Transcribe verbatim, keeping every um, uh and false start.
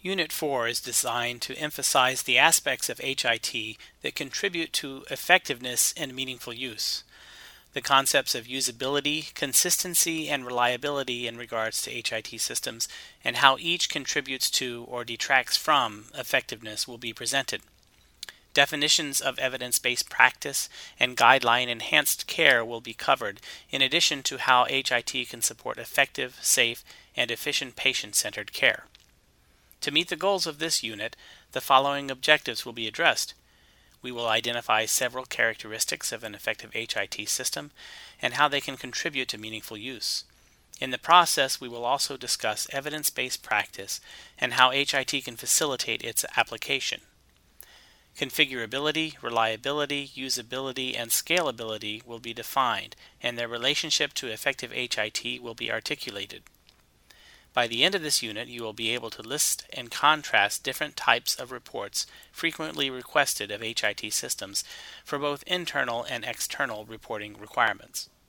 Unit four is designed to emphasize the aspects of H I T that contribute to effectiveness and meaningful use. The concepts of usability, consistency, and reliability in regards to H I T systems, and how each contributes to or detracts from effectiveness will be presented. Definitions of evidence-based practice and guideline-enhanced care will be covered, in addition to how H I T can support effective, safe, and efficient patient-centered care. To meet the goals of this unit, the following objectives will be addressed. We will identify several characteristics of an effective H I T system and how they can contribute to meaningful use. In the process, we will also discuss evidence-based practice and how H I T can facilitate its application. Configurability, reliability, usability, and scalability will be defined, and their relationship to effective H I T will be articulated. By the end of this unit, you will be able to list and contrast different types of reports frequently requested of H I T systems for both internal and external reporting requirements.